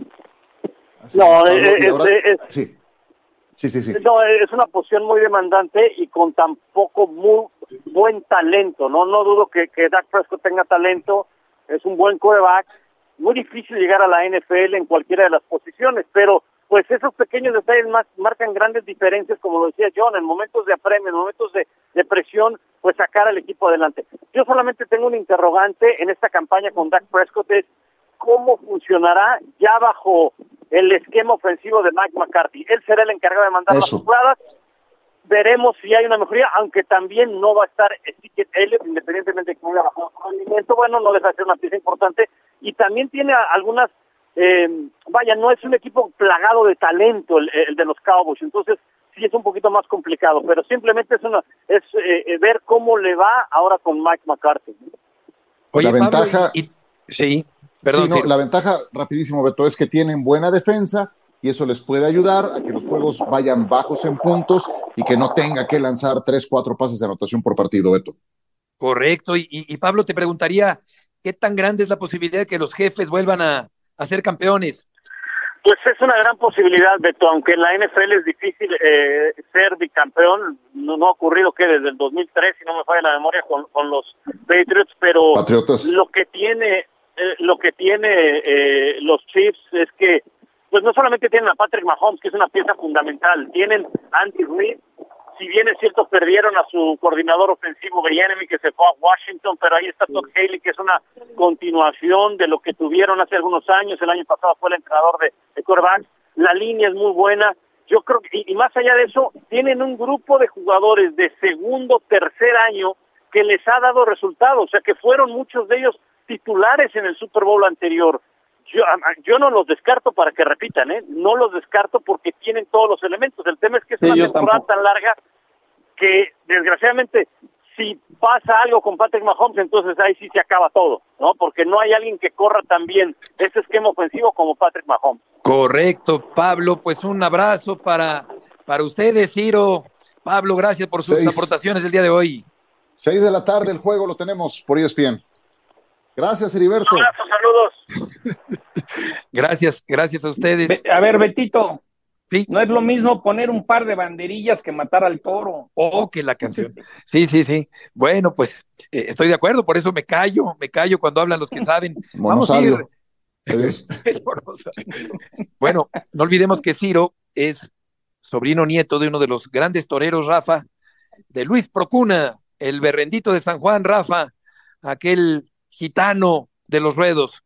No, Pablo, es, y ahora- es- es- sí, sí, sí, sí. no, es una posición muy demandante y con tan poco muy buen talento, ¿no? No dudo que, que Dak Prescott tenga talento, es un buen quarterback, muy difícil llegar a la N F L en cualquiera de las posiciones, pero pues esos pequeños detalles más, marcan grandes diferencias, como lo decía John, en momentos de apremio, en momentos de, de presión, pues sacar al equipo adelante. Yo solamente tengo un interrogante en esta campaña con Dak Prescott, es cómo funcionará ya bajo el esquema ofensivo de Mike McCarthy. Él será el encargado de mandar Eso. las jugadas, veremos si hay una mejoría, aunque también no va a estar Ezekiel Elliott, independientemente de que haya bajado su rendimiento, bueno, no deja de ser una pieza importante, y también tiene a- algunas, eh, vaya, no es un equipo plagado de talento el, el de los Cowboys, entonces sí es un poquito más complicado, pero simplemente es una es eh, eh, ver cómo le va ahora con Mike McCarthy. la ventaja, y- sí, perdón, sí, no, Ciro. la ventaja, rapidísimo, Beto, es que tienen buena defensa y eso les puede ayudar a que los juegos vayan bajos en puntos y que no tenga que lanzar tres, cuatro pases de anotación por partido, Beto. Correcto, y, y, y Pablo, te preguntaría, ¿qué tan grande es la posibilidad de que los Jefes vuelvan a, a ser campeones? Pues es una gran posibilidad, Beto, aunque en la N F L es difícil eh, ser bicampeón, no, no ha ocurrido que desde el dos mil tres, si no me falla la memoria, con, con los Patriots, pero Patriotas. lo que tiene eh, lo que tiene eh, los Chiefs es que pues no solamente tienen a Patrick Mahomes, que es una pieza fundamental, tienen a Andy Reid, si bien es cierto perdieron a su coordinador ofensivo Bieniemy, que se fue a Washington, pero ahí está Todd Haley, que es una continuación de lo que tuvieron hace algunos años. El año pasado fue el entrenador de, de quarterbacks. La línea es muy buena. Yo creo que, y, y más allá de eso, tienen un grupo de jugadores de segundo, tercer año que les ha dado resultados, o sea que fueron muchos de ellos titulares en el Super Bowl anterior. Yo, yo no los descarto para que repitan, ¿eh? No los descarto porque tienen todos los elementos. El tema es que es Sí, una yo temporada tampoco. tan larga que, desgraciadamente, si pasa algo con Patrick Mahomes, entonces ahí sí se acaba todo, ¿no? Porque no hay alguien que corra tan bien ese esquema ofensivo como Patrick Mahomes. Correcto, Pablo, pues un abrazo para, para ustedes, Ciro. Pablo, gracias por sus Seis. aportaciones el día de hoy. Seis de la tarde el juego lo tenemos por E S P N. Gracias, Heriberto. Un abrazo, saludos. Gracias, gracias a ustedes. Be- A ver, Betito, Sí. no es lo mismo poner un par de banderillas que matar al toro. Oh, que la canción. Sí, sí, sí. Bueno, pues eh, estoy de acuerdo, por eso me callo, me callo cuando hablan los que saben. Vamos a ir. Monosabio. Adiós. Bueno, no olvidemos que Ciro es sobrino nieto de uno de los grandes toreros, Rafa, de Luis Procuna, el berrendito de San Juan, Rafa, aquel gitano de los ruedos.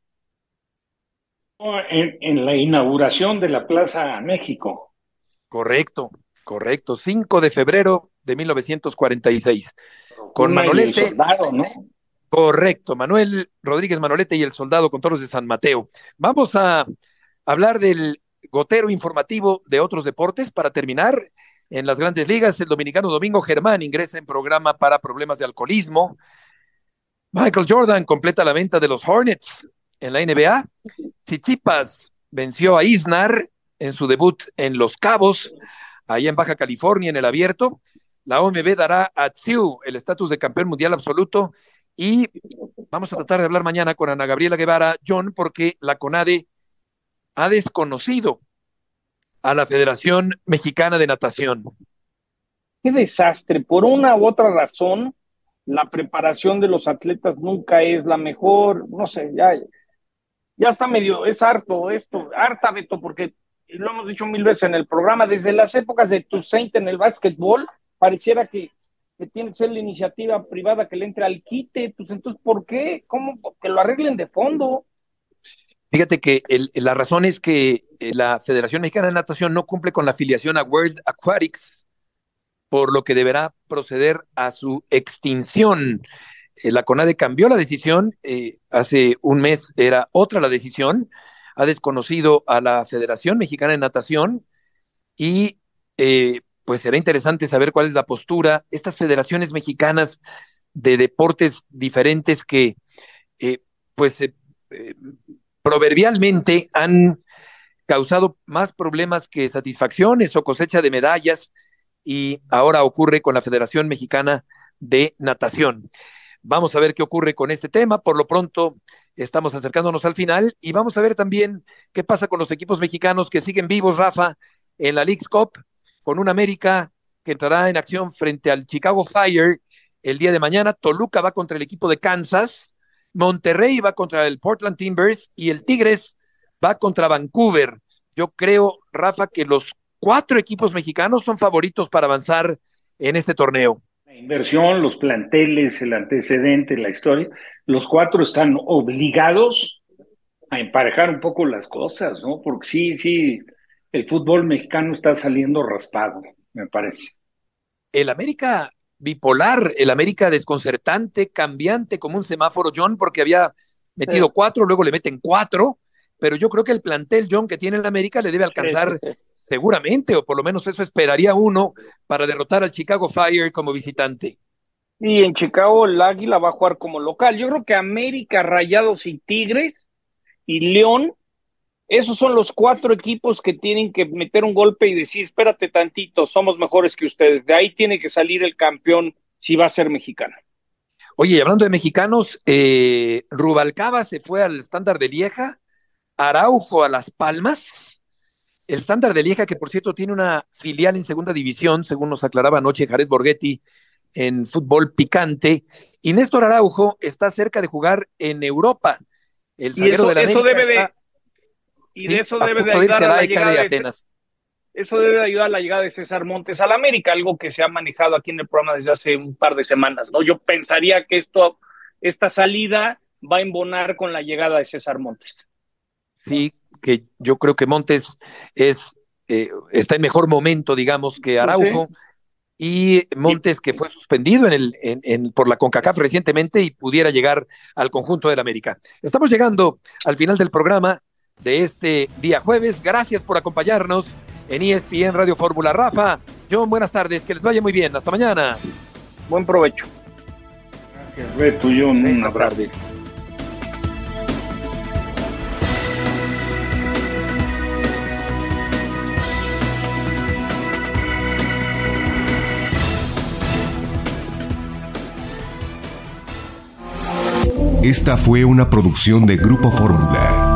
En, en la inauguración de la Plaza México. Correcto, correcto. cinco de febrero de mil novecientos cuarenta y seis. Con Una y el Manolete. soldado, ¿no? Correcto, Manuel Rodríguez Manolete y el soldado con toros de San Mateo. Vamos a hablar del gotero informativo de otros deportes para terminar. En las grandes ligas, el dominicano Domingo Germán ingresa en programa para problemas de alcoholismo. Michael Jordan completa la venta de los Hornets en la N B A. Tsitsipas venció a Isnar en su debut en Los Cabos, allá en Baja California, en el Abierto. La O M B dará a Tsiu el estatus de campeón mundial absoluto. Y vamos a tratar de hablar mañana con Ana Gabriela Guevara, John, porque la CONADE ha desconocido a la Federación Mexicana de Natación. Qué desastre. Por una u otra razón, la preparación de los atletas nunca es la mejor. No sé, ya, ya está medio, es harto esto, harta, Beto, porque lo hemos dicho mil veces en el programa, desde las épocas de Toussaint en el básquetbol, pareciera que, que tiene que ser la iniciativa privada que le entre al quite. Pues entonces, ¿por qué? ¿Cómo? Que lo arreglen de fondo. Fíjate que el, la razón es que la Federación Mexicana de Natación no cumple con la afiliación a World Aquatics, por lo que deberá proceder a su extinción. Eh, la CONADE cambió la decisión, eh, hace un mes era otra la decisión, ha desconocido a la Federación Mexicana de Natación y eh, pues será interesante saber cuál es la postura. Estas federaciones mexicanas de deportes diferentes que eh, pues eh, eh, proverbialmente han causado más problemas que satisfacciones o cosecha de medallas, y ahora ocurre con la Federación Mexicana de Natación. Vamos a ver qué ocurre con este tema. Por lo pronto estamos acercándonos al final y vamos a ver también qué pasa con los equipos mexicanos que siguen vivos, Rafa, en la Leagues Cup, con un América que entrará en acción frente al Chicago Fire el día de mañana. Toluca va contra el equipo de Kansas, Monterrey va contra el Portland Timbers y el Tigres va contra Vancouver. Yo creo, Rafa, que los cuatro equipos mexicanos son favoritos para avanzar en este torneo. La inversión, los planteles, el antecedente, la historia, los cuatro están obligados a emparejar un poco las cosas, ¿no? Porque sí, sí, el fútbol mexicano está saliendo raspado, me parece. El América bipolar, el América desconcertante, cambiante como un semáforo, John, porque había metido sí. cuatro, luego le meten cuatro, pero yo creo que el plantel, John, que tiene el América le debe alcanzar sí, sí, sí. seguramente, o por lo menos eso esperaría uno, para derrotar al Chicago Fire como visitante. Y en Chicago el Águila va a jugar como local. Yo creo que América, Rayados y Tigres y León, esos son los cuatro equipos que tienen que meter un golpe y decir, espérate tantito, somos mejores que ustedes. De ahí tiene que salir el campeón si va a ser mexicano. Oye, y hablando de mexicanos, eh, Rubalcaba se fue al Standard de Lieja, Araujo a Las Palmas, el Standard de Lieja, que por cierto tiene una filial en segunda división, según nos aclaraba anoche Jared Borghetti en Fútbol Picante, y Néstor Araujo está cerca de jugar en Europa. El zaguero de la América debe de, está, y de eso sí, debe de ayudar a la llegada de Atenas. Eso debe de ayudar a la llegada de César Montes al América, algo que se ha manejado aquí en el programa desde hace un par de semanas, ¿no? Yo pensaría que esto, esta salida va a embonar con la llegada de César Montes. Sí, que yo creo que Montes es eh, está en mejor momento, digamos, que Araujo, sí. y Montes que fue suspendido en el, en, en, por la CONCACAF recientemente y pudiera llegar al conjunto del América. Estamos llegando al final del programa de este día jueves. Gracias por acompañarnos en E S P N Radio Fórmula. Rafa, John, buenas tardes, que les vaya muy bien. Hasta mañana. Buen provecho. Gracias, Beto, John, un abrazo. Esta fue una producción de Grupo Fórmula.